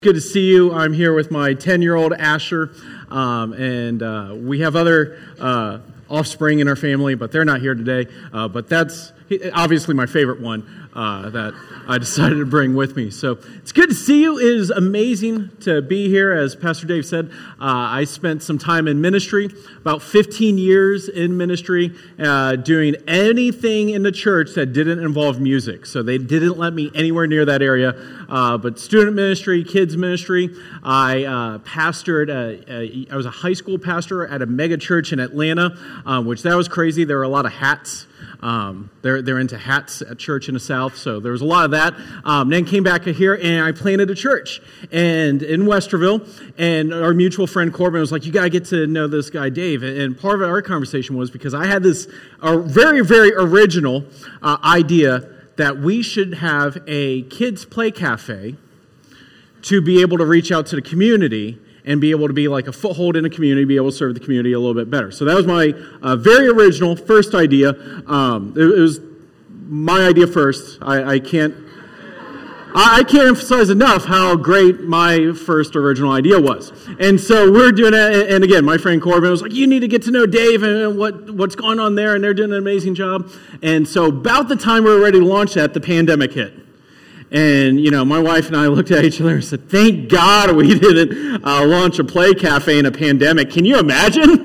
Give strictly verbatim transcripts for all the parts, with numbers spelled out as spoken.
Good to see you. I'm here with my ten-year-old Asher, um, and uh, we have other uh, offspring in our family, but they're not here today. Uh, but that's obviously my favorite one uh, that I decided to bring with me. So it's good to see you. It is amazing to be here. As Pastor Dave said, uh, I spent some time in ministry, about fifteen years in ministry, uh, doing anything in the church that didn't involve music. So they didn't let me anywhere near that area. Uh, but student ministry, kids ministry. I uh, pastored, a, a, I was a high school pastor at a mega church in Atlanta, um, which that was crazy. There were a lot of hats. Um, they're they're into hats at church in the South, so there was a lot of that. Um, then came back here and I planted a church and in Westerville. And our mutual friend Corbin was like, "You got to get to know this guy Dave." And part of our conversation was because I had this uh, very very original uh, idea that we should have a kids play cafe to be able to reach out to the community and be able to be like a foothold in the community, be able to serve the community a little bit better. So that was my uh, very original first idea. Um, it, it was my idea first. I, I can't I, I can't emphasize enough how great my first original idea was. And so we're doing it. And again, my friend Corbin was like, "You need to get to know Dave and what, what's going on there." And they're doing an amazing job. And so about the time we were ready to launch that, the pandemic hit. And, you know, my wife and I looked at each other and said, "Thank God we didn't uh, launch a play cafe in a pandemic." Can you imagine?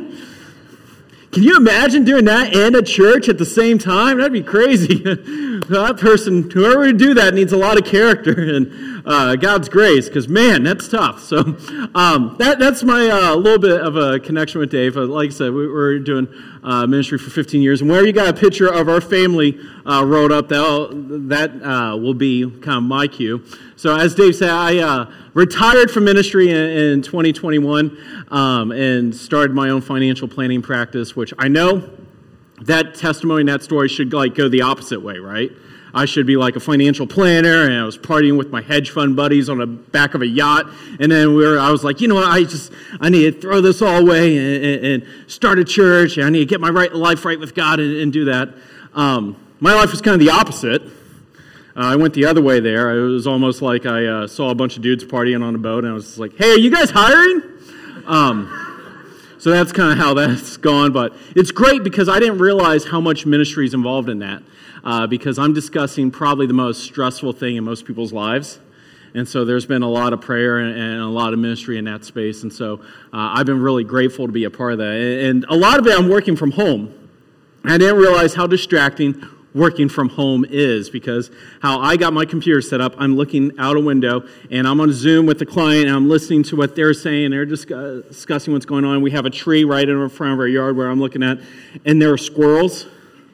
Can you imagine doing that and a church at the same time? That'd be crazy. That person, whoever would do that, needs a lot of character and uh, God's grace, because, man, that's tough. So um, that that's my uh, little bit of a connection with Dave. Like I said, we were doing uh, ministry for fifteen years. And where you got a picture of our family uh, wrote up, that that uh, will be kind of my cue. So as Dave said, I uh, retired from ministry in, in twenty twenty-one um, and started my own financial planning practice, which I know that testimony and that story should like go the opposite way, right? I should be like a financial planner, and I was partying with my hedge fund buddies on the back of a yacht, and then we were, I was like, you know what, I just, I need to throw this all away and, and, and start a church, and I need to get my right life right with God and, and do that. Um, my life was kind of the opposite. Uh, I went the other way there. It was almost like I uh, saw a bunch of dudes partying on a boat, and I was just like, "Hey, are you guys hiring?" Um, so that's kind of how that's gone. But it's great because I didn't realize how much ministry is involved in that. Uh, because I'm discussing probably the most stressful thing in most people's lives. And so there's been a lot of prayer and, and a lot of ministry in that space. And so uh, I've been really grateful to be a part of that. And, and a lot of it I'm working from home. I didn't realize how distracting working from home is, because how I got my computer set up, I'm looking out a window and I'm on Zoom with the client and I'm listening to what they're saying. They're just discussing what's going on. We have a tree right in front of our yard where I'm looking at, and there are squirrels.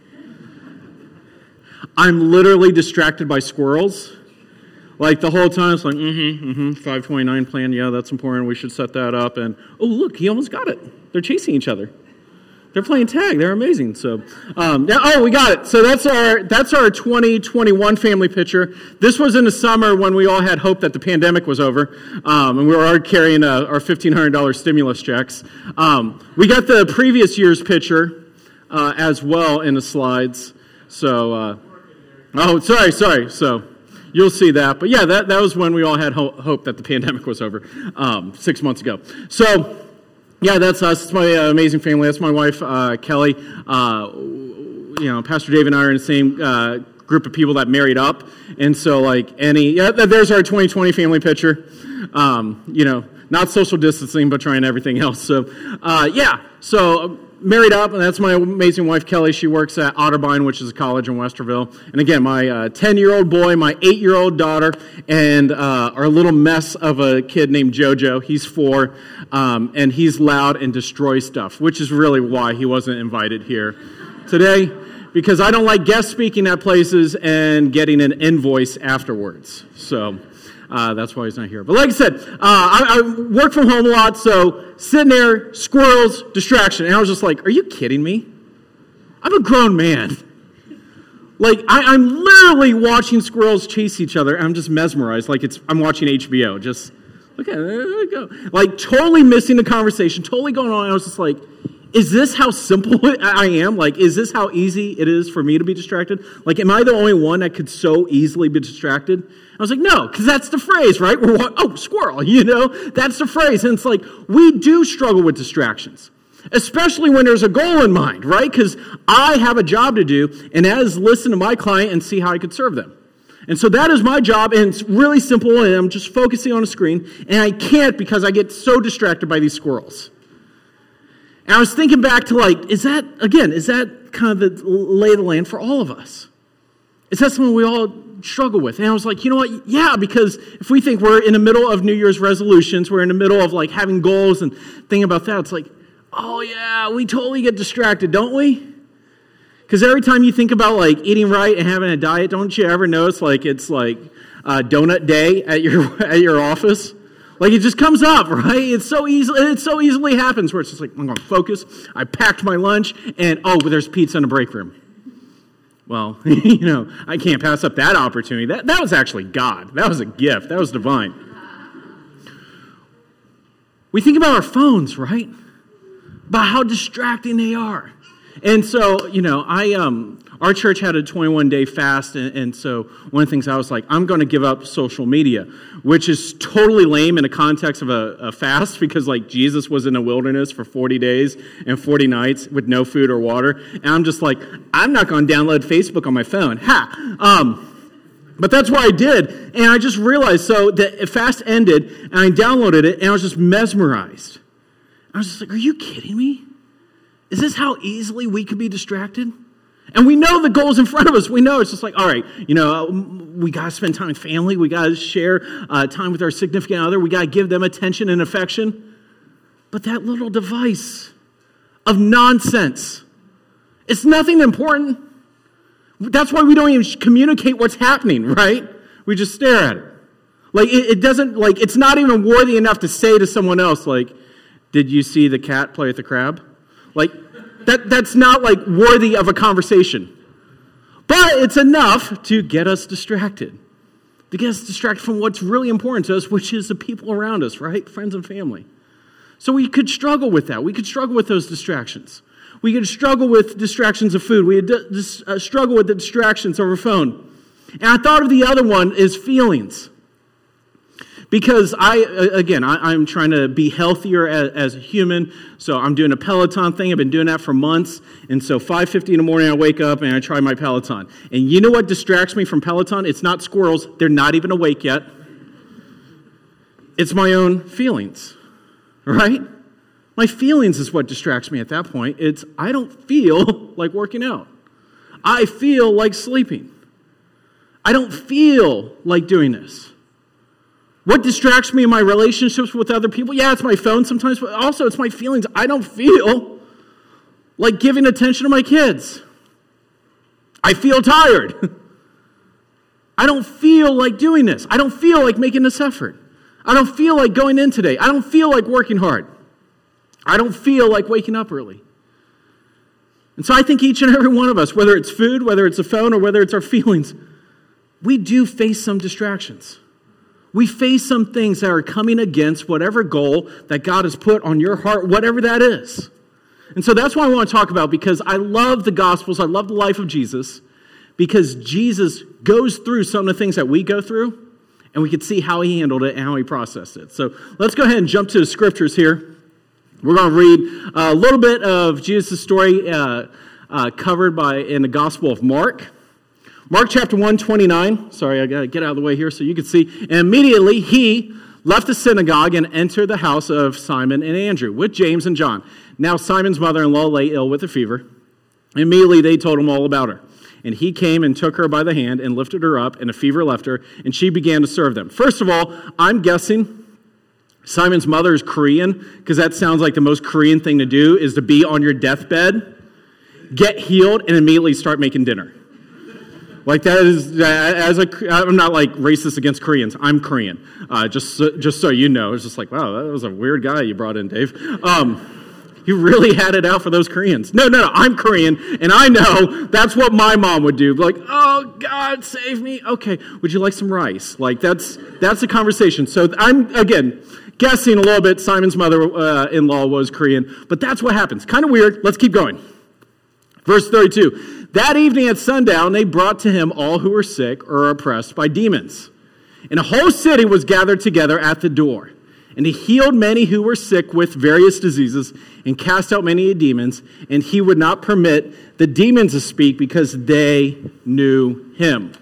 I'm literally distracted by squirrels. Like the whole time, it's like, mm-hmm, mm-hmm, five twenty-nine plan, yeah, that's important, we should set that up. And, oh, look, he almost got it. They're chasing each other. They're playing tag. They're amazing. So, um, yeah, oh, we got it. So that's our that's our twenty twenty-one family picture. This was in the summer when we all had hope that the pandemic was over, um, and we were already carrying uh, our fifteen hundred dollars stimulus checks. Um, we got the previous year's picture uh, as well in the slides. So, uh, oh, sorry, sorry. So you'll see that. But yeah, that, that was when we all had ho- hope that the pandemic was over um, six months ago. So, yeah, that's us. It's my uh, amazing family. That's my wife, uh, Kelly. Uh, you know, Pastor Dave and I are in the same uh, group of people that married up. And so, like, any, yeah, there's our twenty twenty family picture. Um, you know, not social distancing, but trying everything else. So, uh, yeah, so married up, and that's my amazing wife, Kelly. She works at Otterbein, which is a college in Westerville. And again, my uh, ten-year-old boy, my eight-year-old daughter, and uh, our little mess of a kid named Jojo. He's four, um, and he's loud and destroys stuff, which is really why he wasn't invited here today, because I don't like guest speaking at places and getting an invoice afterwards. So Uh, that's why he's not here. But like I said, uh, I, I work from home a lot, so sitting there, squirrels, distraction. And I was just like, are you kidding me? I'm a grown man. Like, I, I'm literally watching squirrels chase each other, and I'm just mesmerized, like it's I'm watching H B O. Just, okay, there we go. Like, totally missing the conversation, totally going on. And I was just like, is this how simple I am? Like, is this how easy it is for me to be distracted? Like, am I the only one that could so easily be distracted? I was like, no, because that's the phrase, right? We're walking, oh, squirrel, you know? That's the phrase. And it's like, we do struggle with distractions, especially when there's a goal in mind, right? Because I have a job to do, and that is listen to my client and see how I could serve them. And so that is my job, and it's really simple, and I'm just focusing on a screen, and I can't because I get so distracted by these squirrels. And I was thinking back to like, is that, again, is that kind of the lay of the land for all of us? Is that something we all struggle with? And I was like, you know what? Yeah, because if we think we're in the middle of New Year's resolutions, we're in the middle of like having goals and thinking about that, it's like, oh yeah, we totally get distracted, don't we? Because every time you think about like eating right and having a diet, don't you ever notice like it's like uh, donut day at your at your office? Like it just comes up, right? It's so easily it so easily happens where it's just like I'm going to focus. I packed my lunch, and oh, there's pizza in the break room. Well, you know, I can't pass up that opportunity. That that was actually God. That was a gift. That was divine. We think about our phones, right? About how distracting they are. And so, you know, I um, our church had a twenty-one day fast, and, and so one of the things I was like, I'm going to give up social media, which is totally lame in the context of a, a fast, because like Jesus was in the wilderness for forty days and forty nights with no food or water, and I'm just like, I'm not going to download Facebook on my phone. Ha! Um, but that's what I did, and I just realized, so the fast ended, and I downloaded it, and I was just mesmerized. I was just like, are you kidding me? Is this how easily we could be distracted? And we know the goal's in front of us. We know it's just like, all right, you know, we got to spend time with family. We got to share uh, time with our significant other. We got to give them attention and affection. But that little device of nonsense, it's nothing important. That's why we don't even communicate what's happening, right? We just stare at it. Like, it, it doesn't, like, it's not even worthy enough to say to someone else, like, did you see the cat play with the crab? Like, that that's not, like, worthy of a conversation. But it's enough to get us distracted. To get us distracted from what's really important to us, which is the people around us, right? Friends and family. So we could struggle with that. We could struggle with those distractions. We could struggle with distractions of food. We could dis- uh, struggle with the distractions of our phone. And I thought of the other one is feelings. Because I, again, I, I'm trying to be healthier as, as a human, so I'm doing a Peloton thing. I've been doing that for months, and so five fifty in the morning I wake up and I try my Peloton. And you know what distracts me from Peloton? It's not squirrels. They're not even awake yet. It's my own feelings, right? My feelings is what distracts me at that point. It's, I don't feel like working out. I feel like sleeping. I don't feel like doing this. What distracts me in my relationships with other people? Yeah, it's my phone sometimes, but also it's my feelings. I don't feel like giving attention to my kids. I feel tired. I don't feel like doing this. I don't feel like making this effort. I don't feel like going in today. I don't feel like working hard. I don't feel like waking up early. And so I think each and every one of us, whether it's food, whether it's a phone, or whether it's our feelings, we do face some distractions. We face some things that are coming against whatever goal that God has put on your heart, whatever that is. And so that's what I want to talk about, because I love the Gospels. I love the life of Jesus, because Jesus goes through some of the things that we go through, and we can see how he handled it and how he processed it. So let's go ahead and jump to the scriptures here. We're going to read a little bit of Jesus' story uh, uh, covered by in the Gospel of Mark. Mark chapter one, twenty-nine. Sorry, I got to get out of the way here so you can see. And immediately he left the synagogue and entered the house of Simon and Andrew with James and John. Now Simon's mother-in-law lay ill with a fever. Immediately they told him all about her. And he came and took her by the hand and lifted her up, and a fever left her, and she began to serve them. First of all, I'm guessing Simon's mother is Korean, because that sounds like the most Korean thing to do is to be on your deathbed, get healed, and immediately start making dinner. Like that is, as a, I'm not like racist against Koreans. I'm Korean. Uh, just, so, just so you know, it's just like, wow, that was a weird guy you brought in, Dave. Um, you really had it out for those Koreans. No, no, no, I'm Korean, and I know that's what my mom would do. Like, oh, God, save me. Okay, would you like some rice? Like, that's that's the conversation. So I'm, again, guessing a little bit, Simon's mother-in-law was Korean, but that's what happens. Kind of weird. Let's keep going. Verse thirty-two, that evening at sundown, they brought to him all who were sick or oppressed by demons. And a whole city was gathered together at the door. And he healed many who were sick with various diseases and cast out many demons. And he would not permit the demons to speak because they knew him.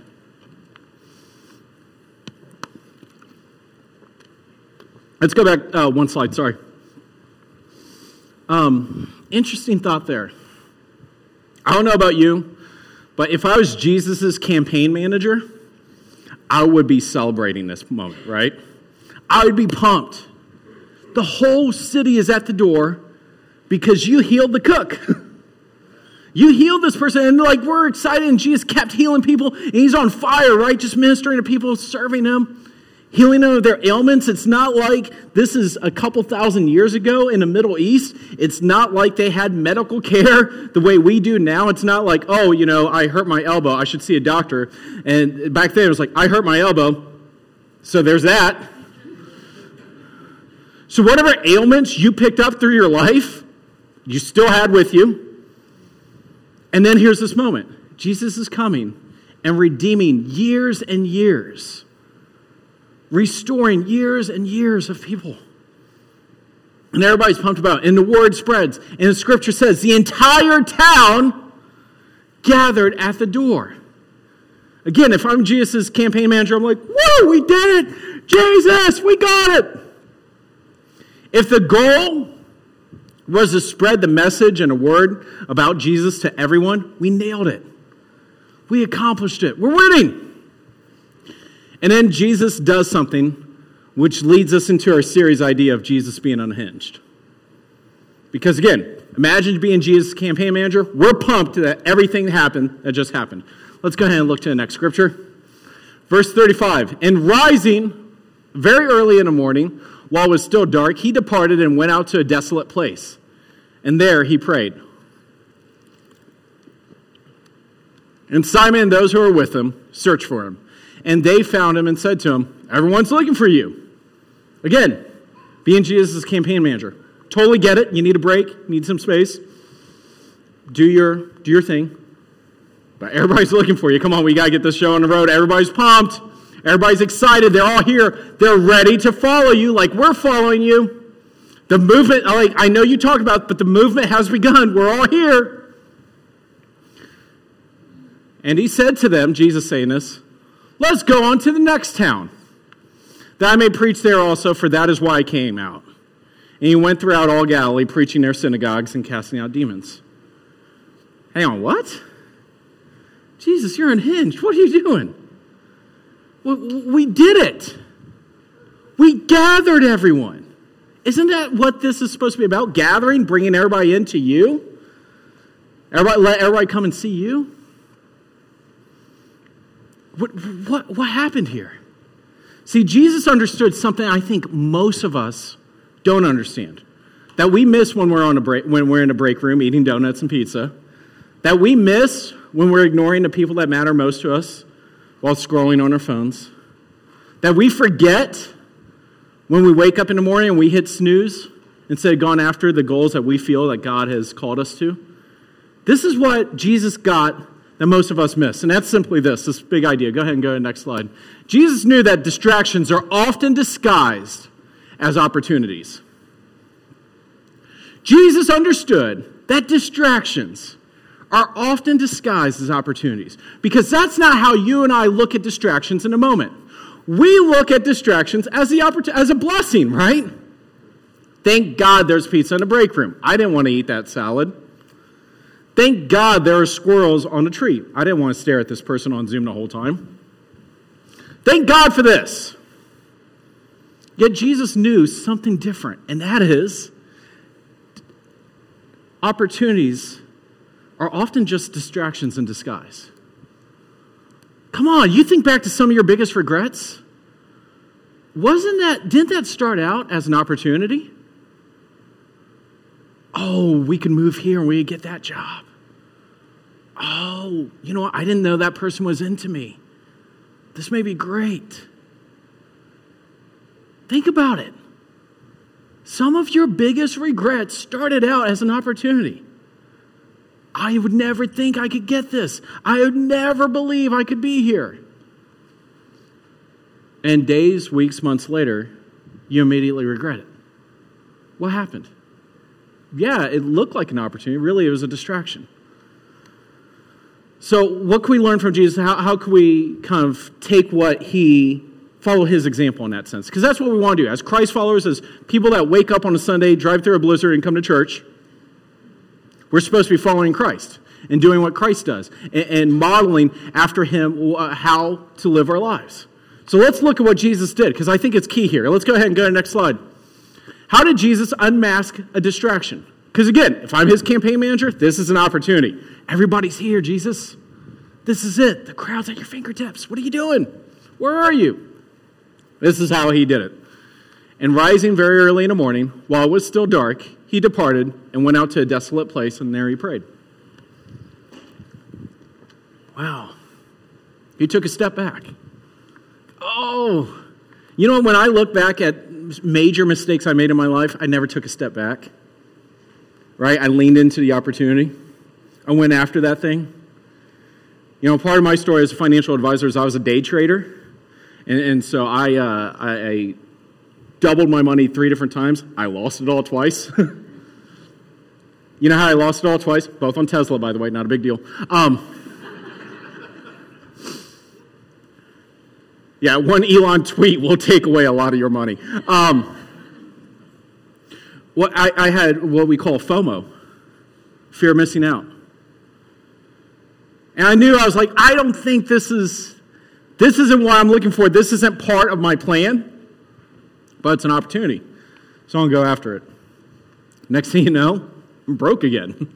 Let's go back uh, one slide, sorry. Um, interesting thought there. I don't know about you, but if I was Jesus' campaign manager, I would be celebrating this moment, right? I would be pumped. The whole city is at the door because you healed the cook. You healed this person, and like we're excited, and Jesus kept healing people, and he's on fire, right? Just ministering to people, serving them, healing them of their ailments. It's not like this is a couple thousand years ago in the Middle East. It's not like they had medical care the way we do now. It's not like, oh, you know, I hurt my elbow, I should see a doctor. And back then it was like, I hurt my elbow, so there's that. So whatever ailments you picked up through your life, you still had with you. And then here's this moment. Jesus is coming and redeeming years and years, restoring years and years of people. And everybody's pumped about it. And the word spreads. And the scripture says the entire town gathered at the door. Again, if I'm Jesus' campaign manager, I'm like, woo, we did it. Jesus, we got it. If the goal was to spread the message and a word about Jesus to everyone, we nailed it. We accomplished it. We're winning. And then Jesus does something which leads us into our series idea of Jesus being unhinged. Because again, imagine being Jesus' campaign manager. We're pumped that everything happened that just happened. Let's go ahead and look to the next scripture. Verse thirty-five, and rising very early in the morning, while it was still dark, he departed and went out to a desolate place. And there he prayed. And Simon and those who were with him searched for him. And they found him and said to him, everyone's looking for you. Again, being Jesus' campaign manager. Totally get it. You need a break. Need some space. Do your, do your thing. But everybody's looking for you. Come on, we got to get this show on the road. Everybody's pumped. Everybody's excited. They're all here. They're ready to follow you like we're following you. The movement, like I know you talked about, but the movement has begun. We're all here. And he said to them, Jesus saying this, let's go on to the next town, that I may preach there also, for that is why I came out. And he went throughout all Galilee, preaching their synagogues and casting out demons. Hang on, what? Jesus, you're unhinged. What are you doing? We did it. We gathered everyone. Isn't that what this is supposed to be about? Gathering, bringing everybody into you? Everybody, let everybody come and see you? What, what, what happened here? See, Jesus understood something I think most of us don't understand. That we miss when we're on a break, when we're in a break room eating donuts and pizza. That we miss when we're ignoring the people that matter most to us while scrolling on our phones. That we forget when we wake up in the morning and we hit snooze instead of going after the goals that we feel that God has called us to. This is what Jesus got that most of us miss. And that's simply this, this big idea. Go ahead and go to the next slide. Jesus knew that distractions are often disguised as opportunities. Jesus understood that distractions are often disguised as opportunities. Because that's not how you and I look at distractions in a moment. We look at distractions as the oppor- as a blessing, right? Thank God there's pizza in the break room. I didn't want to eat that salad. Thank God there are squirrels on the tree. I didn't want to stare at this person on Zoom the whole time. Thank God for this. Yet Jesus knew something different, and that is opportunities are often just distractions in disguise. Come on, you think back to some of your biggest regrets? Wasn't that, didn't that start out as an opportunity? Oh, we could move here and we could get that job. Oh, you know what? I didn't know that person was into me. This may be great. Think about it. Some of your biggest regrets started out as an opportunity. I would never think I could get this. I would never believe I could be here. And days, weeks, months later, you immediately regret it. What happened? Yeah, it looked like an opportunity. Really, it was a distraction. So what can we learn from Jesus? How, how can we kind of take what he, follow his example in that sense? Because that's what we want to do. As Christ followers, as people that wake up on a Sunday, drive through a blizzard, and come to church, we're supposed to be following Christ and doing what Christ does and, and modeling after him how to live our lives. So let's look at what Jesus did, because I think it's key here. Let's go ahead and go to the next slide. How did Jesus unmask a distraction? Because again, if I'm his campaign manager, this is an opportunity. Everybody's here, Jesus. This is it. The crowd's at your fingertips. What are you doing? Where are you? This is how he did it. And rising very early in the morning, while it was still dark, he departed and went out to a desolate place, and there he prayed. Wow. He took a step back. Oh, you know, when I look back at major mistakes I made in my life, I never took a step back. Right? I leaned into the opportunity. I went after that thing. You know, part of my story as a financial advisor is I was a day trader. And, and so I, uh, I, I doubled my money three different times. I lost it all twice. You know how I lost it all twice? Both on Tesla, by the way, not a big deal. Um, yeah, one Elon tweet will take away a lot of your money. Um, what I, I had what we call FOMO, fear of missing out. And I knew, I was like, I don't think this is, this isn't what I'm looking for. This isn't part of my plan, but it's an opportunity. So I'm going to go after it. Next thing you know, I'm broke again.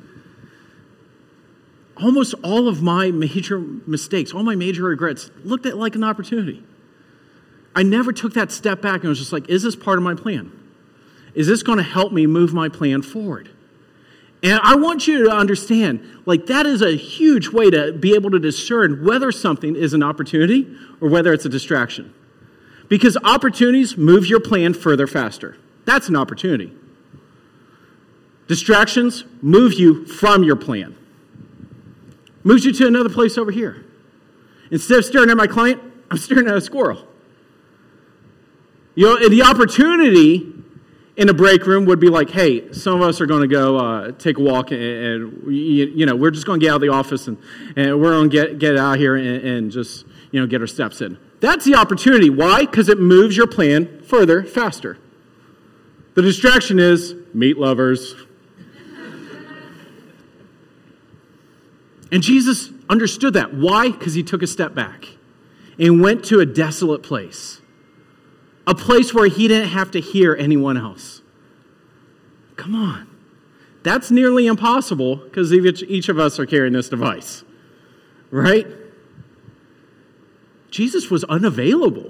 Almost all of my major mistakes, all my major regrets looked at like an opportunity. I never took that step back and was just like, is this part of my plan? Is this going to help me move my plan forward? And I want you to understand, like, that is a huge way to be able to discern whether something is an opportunity or whether it's a distraction. Because opportunities move your plan further faster. That's an opportunity. Distractions move you from your plan. Moves you to another place over here. Instead of staring at my client, I'm staring at a squirrel. You know, the opportunity in a break room would be like, hey, some of us are going to go uh, take a walk, and, and you, you know, we're just going to get out of the office, and, and we're going to get, get out here and, and just, you know, get our steps in. That's the opportunity. Why? Because it moves your plan further, faster. The distraction is meat lovers. And Jesus understood that. Why? Because he took a step back and went to a desolate place. A place where he didn't have to hear anyone else. Come on. That's nearly impossible because each, each of us are carrying this device. Right? Jesus was unavailable.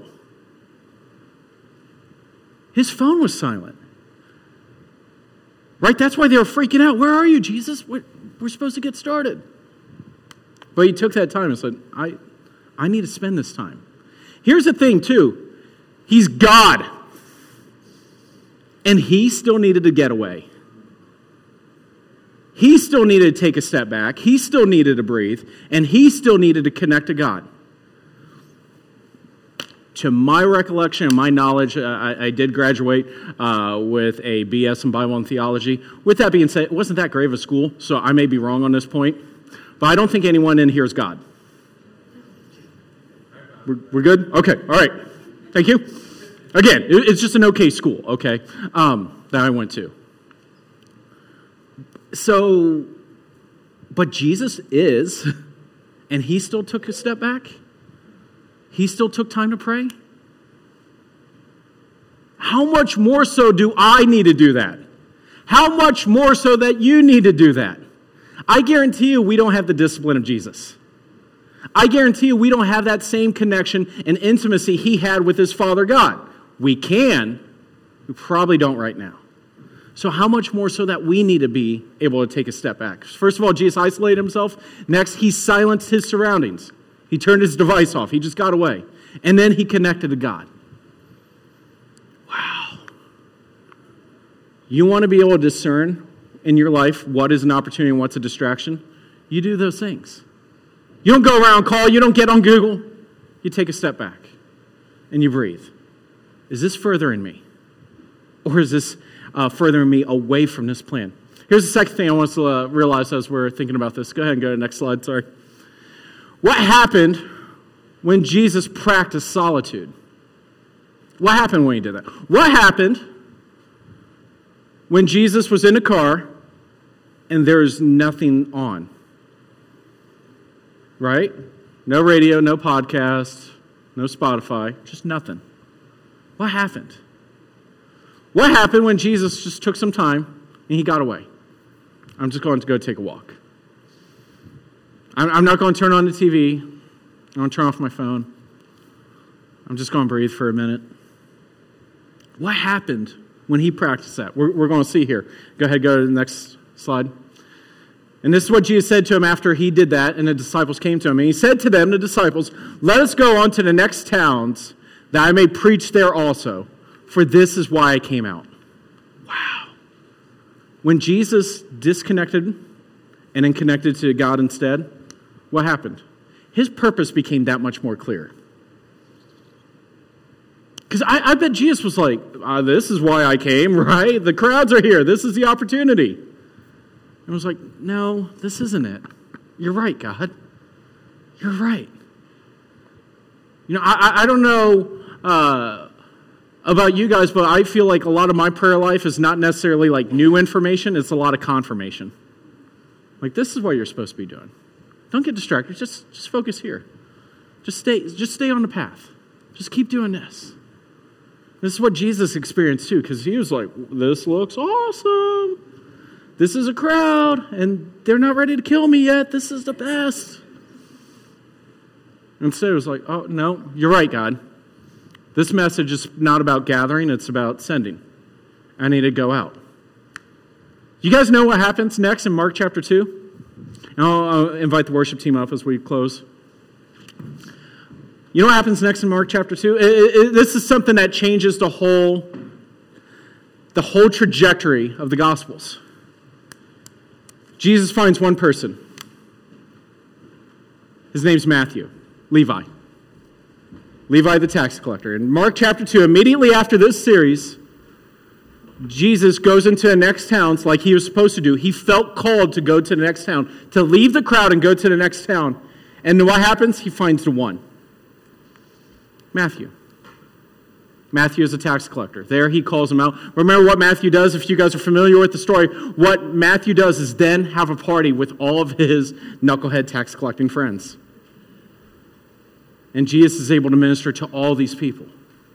His phone was silent. Right? That's why they were freaking out. Where are you, Jesus? We're, we're supposed to get started. But he took that time and said, I, I need to spend this time. Here's the thing, too. He's God. And he still needed to get away. He still needed to take a step back. He still needed to breathe. And he still needed to connect to God. To my recollection and my knowledge, uh, I, I did graduate uh, with a B S in Bible and Theology. With that being said, it wasn't that great of a school, so I may be wrong on this point. But I don't think anyone in here is God. We're, we're good? Okay, all right. Thank you. Again, it, it's just an okay school, okay, um, that I went to. So, but Jesus is, and he still took a step back? He still took time to pray? How much more so do I need to do that? How much more so that you need to do that? I guarantee you we don't have the discipline of Jesus. I guarantee you we don't have that same connection and intimacy he had with his Father God. We can. We probably don't right now. So how much more so that we need to be able to take a step back? First of all, Jesus isolated himself. Next, he silenced his surroundings. He turned his device off. He just got away. And then he connected to God. Wow. You want to be able to discern in your life what is an opportunity and what's a distraction? You do those things. You don't go around call, you don't get on Google. You take a step back and you breathe. Is this furthering me? Or is this uh, furthering me away from this plan? Here's the second thing I want us to uh, realize as we're thinking about this. Go ahead and go to the next slide, sorry. What happened when Jesus practiced solitude? What happened when he did that? What happened when Jesus was in a car and there's nothing on? Right? No radio, no podcast, no Spotify, just nothing. What happened? What happened when Jesus just took some time and he got away? I'm just going to go take a walk. I'm, I'm not going to turn on the T V. I'm going to turn off my phone. I'm just going to breathe for a minute. What happened when he practiced that? We're, we're going to see here. Go ahead, go to the next slide. And this is what Jesus said to him after he did that, and the disciples came to him. And he said to them, the disciples, let us go on to the next towns, that I may preach there also, for this is why I came out. Wow. When Jesus disconnected and then connected to God instead, what happened? His purpose became that much more clear. Because I, I bet Jesus was like, uh, this is why I came, right? The crowds are here. This is the opportunity. And I was like, no, this isn't it. You're right, God. You're right. You know, I, I don't know uh, about you guys, but I feel like a lot of my prayer life is not necessarily like new information. It's a lot of confirmation. Like, this is what you're supposed to be doing. Don't get distracted. Just, just focus here. Just stay, just stay on the path. Just keep doing this. This is what Jesus experienced too, because he was like, this looks awesome. This is a crowd, and they're not ready to kill me yet. This is the best. Instead, it was like, oh, no, you're right, God. This message is not about gathering. It's about sending. I need to go out. You guys know what happens next in Mark chapter two? And I'll, I'll invite the worship team up as we close. You know what happens next in Mark chapter two? It, it, this is something that changes the whole, the whole trajectory of the Gospels. Jesus finds one person. His name's Matthew, Levi. Levi the tax collector. In Mark chapter two, immediately after this series, Jesus goes into the next towns like he was supposed to do. He felt called to go to the next town, to leave the crowd and go to the next town. And what happens? He finds the one. Matthew. Matthew is a tax collector. There he calls him out. Remember what Matthew does, if you guys are familiar with the story. What Matthew does is then have a party with all of his knucklehead tax collecting friends. And Jesus is able to minister to all these people.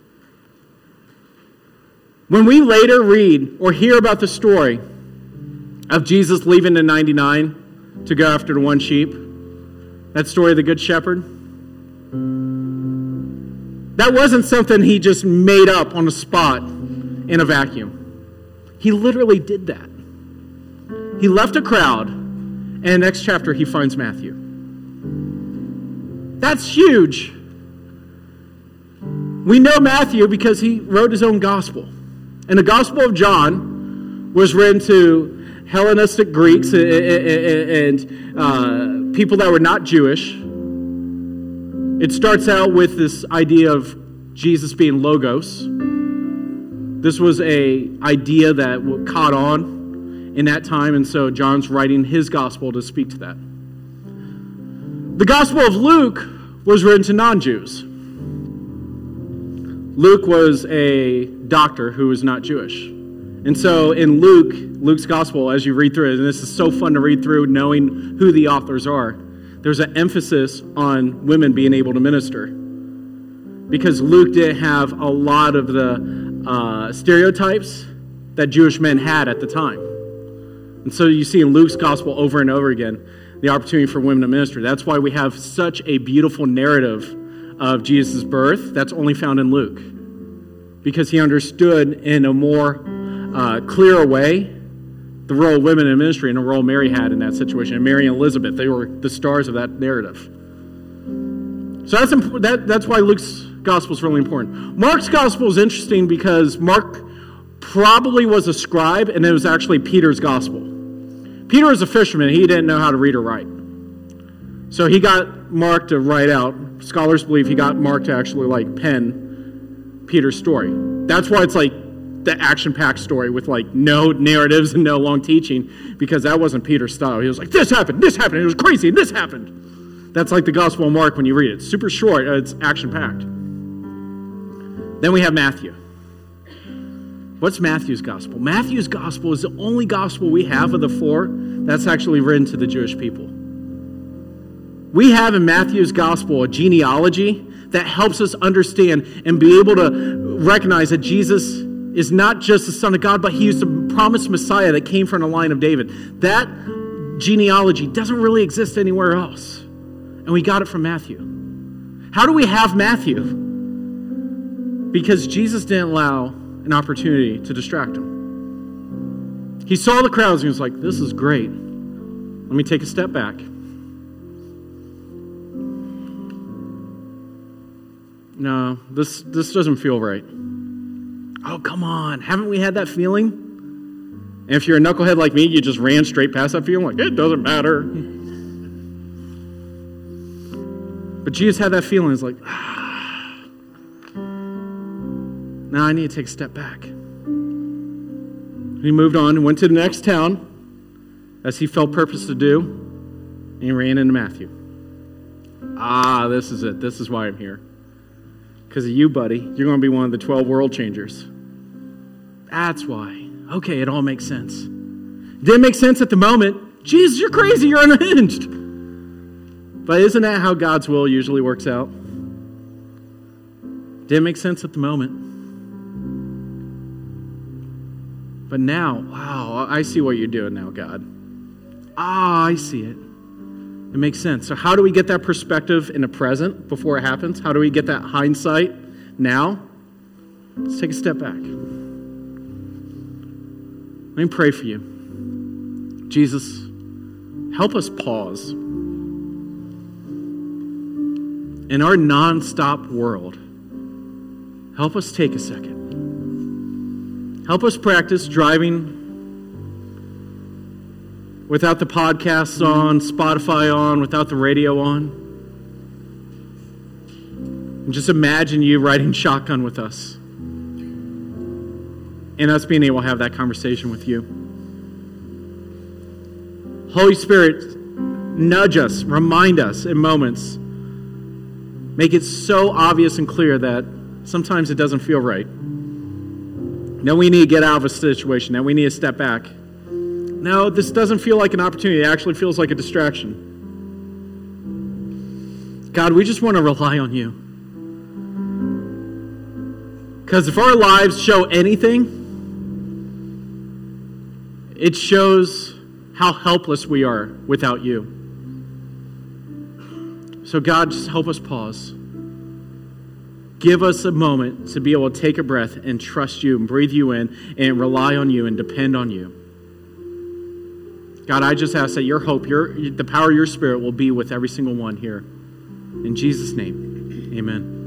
When we later read or hear about the story of Jesus leaving the ninety-nine to go after the one sheep, that story of the Good Shepherd, that wasn't something he just made up on the spot in a vacuum. He literally did that. He left a crowd, and in the next chapter he finds Matthew. That's huge. We know Matthew because he wrote his own gospel. And the Gospel of John was written to Hellenistic Greeks and uh, people that were not Jewish. It starts out with this idea of Jesus being Logos. This was an idea that caught on in that time, and so John's writing his gospel to speak to that. The Gospel of Luke was written to non-Jews. Luke was a doctor who was not Jewish. And so in Luke, Luke's gospel, as you read through it, and this is so fun to read through knowing who the authors are, there's an emphasis on women being able to minister. Because Luke didn't have a lot of the uh, stereotypes that Jewish men had at the time. And so you see in Luke's gospel over and over again, the opportunity for women to minister. That's why we have such a beautiful narrative of Jesus' birth that's only found in Luke. Because he understood in a more uh, clearer way the role of women in ministry and the role Mary had in that situation. And Mary and Elizabeth, they were the stars of that narrative. So that's imp- that, that's why Luke's gospel is really important. Mark's gospel is interesting because Mark probably was a scribe, and it was actually Peter's gospel. Peter was a fisherman. He didn't know how to read or write. So he got Mark to write out. Scholars believe he got Mark to actually like pen Peter's story. That's why it's like the action-packed story with like no narratives and no long teaching, because that wasn't Peter's style. He was like, this happened, this happened, it was crazy, and this happened. That's like the Gospel of Mark when you read it. It's super short, it's action-packed. Then we have Matthew. What's Matthew's gospel? Matthew's gospel is the only gospel we have of the four that's actually written to the Jewish people. We have in Matthew's gospel a genealogy that helps us understand and be able to recognize that Jesus is not just the Son of God, but he is the promised Messiah that came from the line of David. That genealogy doesn't really exist anywhere else. And we got it from Matthew. How do we have Matthew? Because Jesus didn't allow an opportunity to distract him. He saw the crowds and he was like, this is great. Let me take a step back. No, this this doesn't feel right. Oh, come on. Haven't we had that feeling? And if you're a knucklehead like me, you just ran straight past that feeling like, it doesn't matter. But Jesus had that feeling. It's like, ah. Now I need to take a step back. He moved on and went to the next town as he felt purpose to do, and he ran into Matthew. Ah, this is it. This is why I'm here. Because of you, buddy. You're going to be one of the twelve world changers. That's why. Okay, it all makes sense. Didn't make sense at the moment. Jesus, you're crazy. You're unhinged. But isn't that how God's will usually works out? Didn't make sense at the moment. But now, wow, I see what you're doing now, God. Ah, I see it. It makes sense. So how do we get that perspective in the present before it happens? How do we get that hindsight now? Let's take a step back. Let me pray for you. Jesus, help us pause. In our nonstop world, help us take a second. Help us practice driving without the podcasts on, Spotify on, without the radio on. And just imagine you riding shotgun with us. And us being able to have that conversation with you. Holy Spirit, nudge us, remind us in moments. Make it so obvious and clear that sometimes it doesn't feel right. Now we need to get out of a situation. Now we need to step back. No, this doesn't feel like an opportunity. It actually feels like a distraction. God, we just want to rely on you. Because if our lives show anything, it shows how helpless we are without you. So God, just help us pause. Give us a moment to be able to take a breath and trust you and breathe you in and rely on you and depend on you. God, I just ask that your hope, your the power of your Spirit will be with every single one here. In Jesus' name, amen.